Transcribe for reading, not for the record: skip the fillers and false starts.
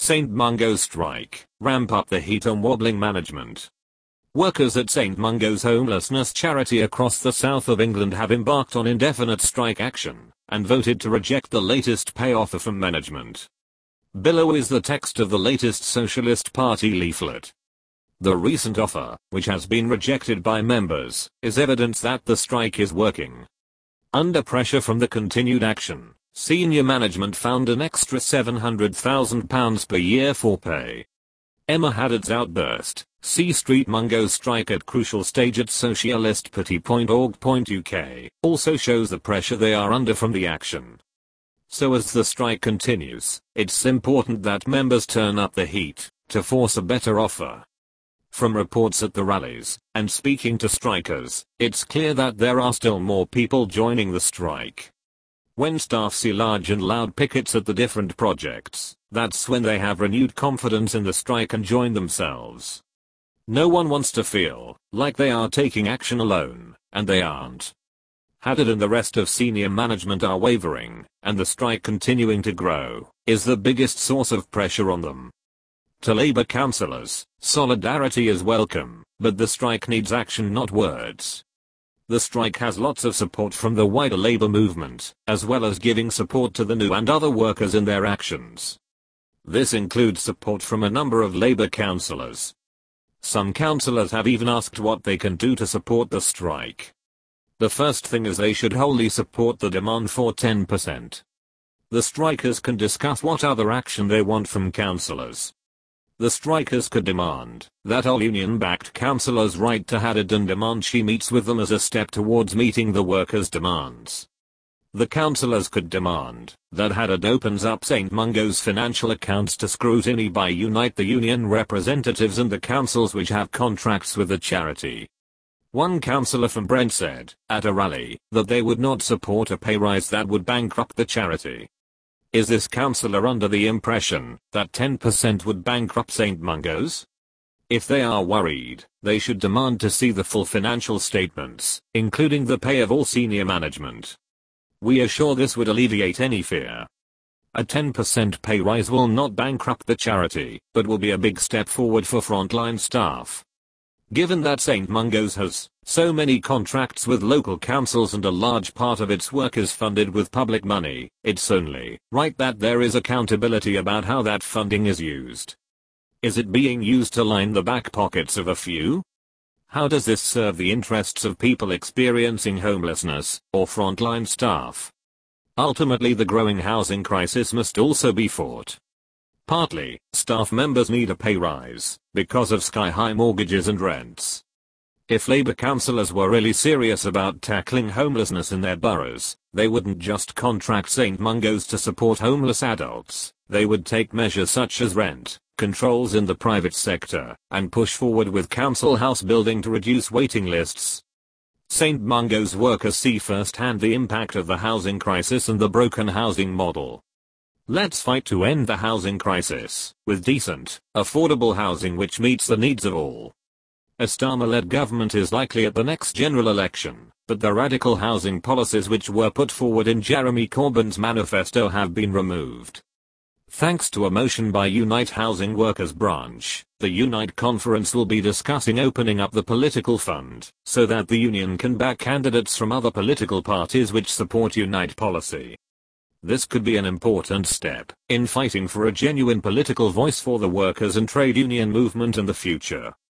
St. Mungo's strike, ramp up the heat on wobbling management. Workers at St. Mungo's homelessness charity across the south of England have embarked on indefinite strike action, and voted to reject the latest pay offer from management. Below is the text of the latest Socialist Party leaflet. The recent offer, which has been rejected by members, is evidence that the strike is working. Under pressure from the continued action, senior management found an extra £700,000 per year for pay. Emma Haddad's outburst, see St. Mungo's strike at crucial stage at socialistparty.org.uk, also shows the pressure they are under from the action. So as the strike continues, it's important that members turn up the heat, to force a better offer. From reports at the rallies, and speaking to strikers, it's clear that there are still more people joining the strike. When staff see large and loud pickets at the different projects, that's when they have renewed confidence in the strike and join themselves. No one wants to feel like they are taking action alone, and they aren't. Haddad and the rest of senior management are wavering, and the strike continuing to grow is the biggest source of pressure on them. To Labour councillors, solidarity is welcome, but the strike needs action, not words. The strike has lots of support from the wider Labour movement, as well as giving support to the NU and other workers in their actions. This includes support from a number of Labour councillors. Some councillors have even asked what they can do to support the strike. The first thing is they should wholly support the demand for 10%. The strikers can discuss what other action they want from councillors. The strikers could demand that all union-backed councillors write to Haddad and demand she meets with them as a step towards meeting the workers' demands. The councillors could demand that Haddad opens up St. Mungo's financial accounts to scrutiny by Unite the Union representatives and the councils which have contracts with the charity. One councillor from Brent said, at a rally, that they would not support a pay rise that would bankrupt the charity. Is this councillor under the impression that 10% would bankrupt St. Mungo's? If they are worried, they should demand to see the full financial statements, including the pay of all senior management. We are sure this would alleviate any fear. A 10% pay rise will not bankrupt the charity, but will be a big step forward for frontline staff. Given that St. Mungo's has so many contracts with local councils and a large part of its work is funded with public money, it's only right that there is accountability about how that funding is used. Is it being used to line the back pockets of a few? How does this serve the interests of people experiencing homelessness, or frontline staff? Ultimately, the growing housing crisis must also be fought. Partly, staff members need a pay rise, because of sky-high mortgages and rents. If Labour councillors were really serious about tackling homelessness in their boroughs, they wouldn't just contract St. Mungo's to support homeless adults, they would take measures such as rent controls in the private sector, and push forward with council house building to reduce waiting lists. St. Mungo's workers see firsthand the impact of the housing crisis and the broken housing model. Let's fight to end the housing crisis, with decent, affordable housing which meets the needs of all. A Starmer-led government is likely at the next general election, but the radical housing policies which were put forward in Jeremy Corbyn's manifesto have been removed. Thanks to a motion by Unite Housing Workers Branch, the Unite Conference will be discussing opening up the political fund, so that the union can back candidates from other political parties which support Unite policy. This could be an important step in fighting for a genuine political voice for the workers and trade union movement in the future.